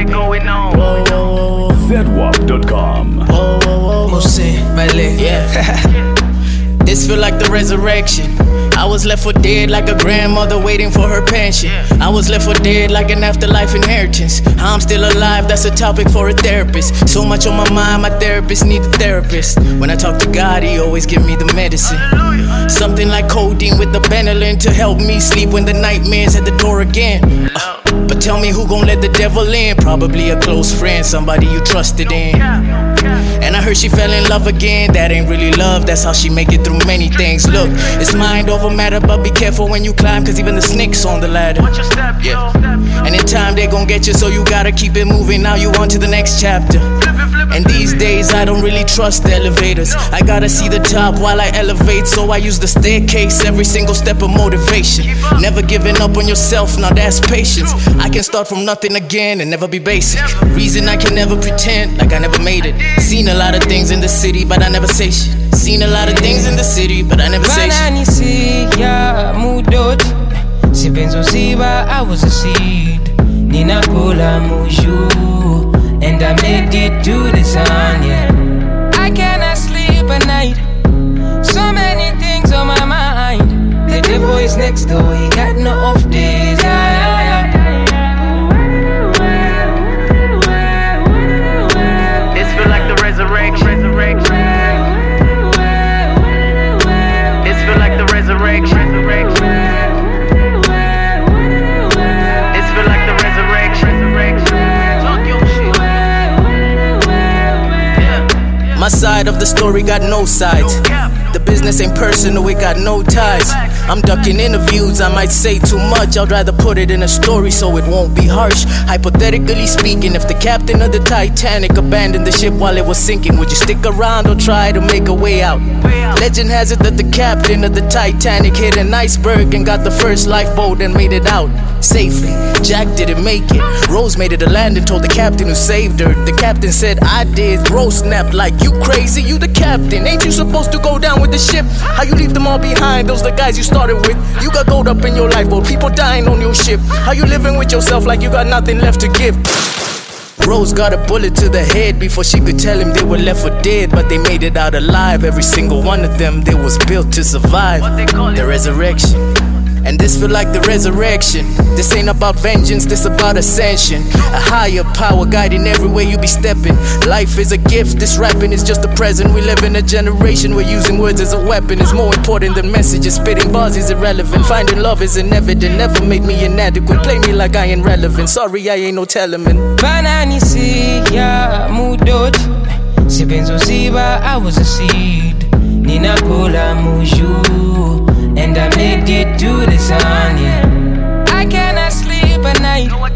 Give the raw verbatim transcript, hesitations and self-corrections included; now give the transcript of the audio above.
party going on. Whoa, whoa, whoa. Z W A P dot com. Whoa, whoa, whoa. Mose, Bale, Yeah. This feel like the resurrection. I was left for dead like a grandmother waiting for her pension. I was left for dead like an afterlife inheritance. How I'm still alive, that's a topic for a therapist. So much on my mind, my therapist need a therapist. When I talk to God, he always give me the medicine. Something like codeine with the Benylin to help me sleep when the nightmare's at the door again. Uh, but tell me who gon' let the devil in? Probably a close friend, somebody you trusted in. And I heard she fell in love again. That ain't really love, that's how she make it through many things. Look, it's mind over matter, but be careful when you climb, cause even the snakes on the ladder. Yeah. And in time they gon' get you, so you gotta keep it moving. Now you on to the next chapter. And these days I don't really trust elevators. I gotta see the top while I elevate, so I use the staircase every single step of motivation. Never giving up on yourself, now that's patience. I can start from nothing again and never be basic. Reason I can never pretend like I never made it. Seen a lot of things in the city, but I never say shit. Seen a lot of things in the city, but I never say shit. Banani siya mudot Sibenzo siba, I was a seed Nina kola muju And I made it to the sun, yeah. I cannot sleep at night. So many things on my mind. The devil is next door, he got no off days, yeah, yeah, yeah. This feel like the resurrection. resurrection. This feel like the resurrection. resurrection. This feel like the resurrection. resurrection. Talk your shit. Yeah. My side of the story got no sides. The business ain't personal, it got no ties. I'm ducking interviews, I might say too much. I'd rather put it in a story so it won't be harsh. Hypothetically speaking, if the captain of the Titanic abandoned the ship while it was sinking, would you stick around or try to make a way out? Legend has it that the captain of the Titanic hit an iceberg and got the first lifeboat and made it out safely. Jack didn't make it. Rose made it to land and told the captain who saved her. The captain said, I did. Rose snapped like, you crazy, you the captain. Ain't you supposed to go down with the ship? How you leave them all behind? Those the guys you started with. You got gold up in your lifeboat, people dying on your ship. How you living with yourself like you got nothing left to give? Rose got a bullet to the head before she could tell him they were left for dead, but they made it out alive. Every single one of them, they was built to survive. The resurrection. And this feel like the resurrection. This ain't about vengeance, this about ascension. A higher power guiding everywhere you be stepping. Life is a gift, this rapping is just the present. We live in a generation where using words as a weapon is more important than messages. Spitting bars is irrelevant, finding love is inevident. Never made me inadequate, play me like I ain't relevant. Sorry I ain't no tellerman. Banani siya mudot Sibenzo siba, I was a seed Nina kola muju And I made it to the sun, yeah. I cannot sleep at night.